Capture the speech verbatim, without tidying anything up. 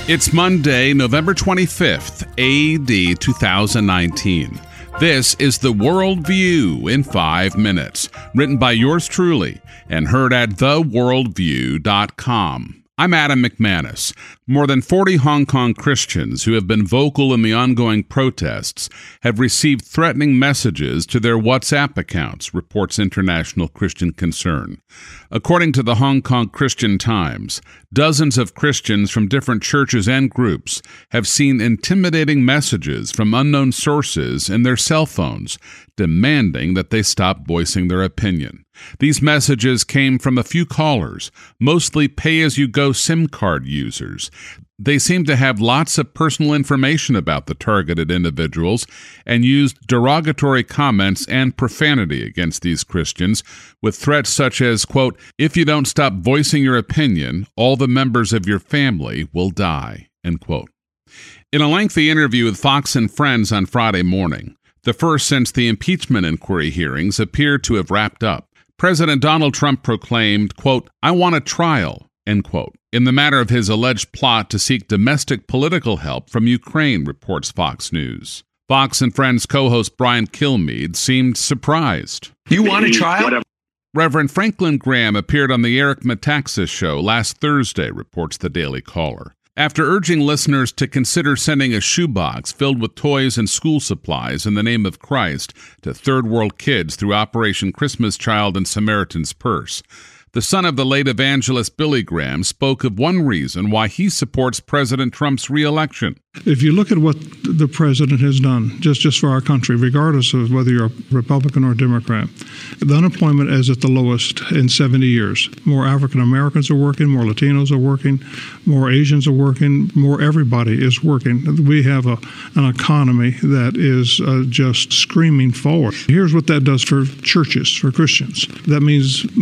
It's Monday, November twenty-fifth, A D two thousand nineteen. This is The World View in five minutes, written by yours truly and heard at the world view dot com. I'm Adam McManus. More than forty Hong Kong Christians who have been vocal in the ongoing protests have received threatening messages to their WhatsApp accounts, reports International Christian Concern. According to the Hong Kong Christian Times, dozens of Christians from different churches and groups have seen intimidating messages from unknown sources in their cell phones, demanding that they stop voicing their opinion. These messages came from a few callers, mostly pay-as-you-go SIM card users. They seem to have lots of personal information about the targeted individuals and used derogatory comments and profanity against these Christians, with threats such as, quote, "If you don't stop voicing your opinion, all the members of your family will die," end quote. In a lengthy interview with Fox and Friends on Friday morning, the first since the impeachment inquiry hearings appeared to have wrapped up, President Donald Trump proclaimed, quote, "I want a trial," end quote, in the matter of his alleged plot to seek domestic political help from Ukraine, reports Fox News. Fox and Friends co-host Brian Kilmeade seemed surprised. You want a trial? Reverend Franklin Graham appeared on the Eric Metaxas show last Thursday, reports the Daily Caller. After urging listeners to consider sending a shoebox filled with toys and school supplies in the name of Christ to third world kids through Operation Christmas Child and Samaritan's Purse, the son of the late evangelist Billy Graham spoke of one reason why he supports President Trump's re-election. If you look at what the president has done, just, just for our country, regardless of whether you're a Republican or a Democrat, the unemployment is at the lowest in seventy years. More African Americans are working, more Latinos are working, more Asians are working, more everybody is working. We have a, an economy that is uh, just screaming forward. Here's what that does for churches, for Christians. That means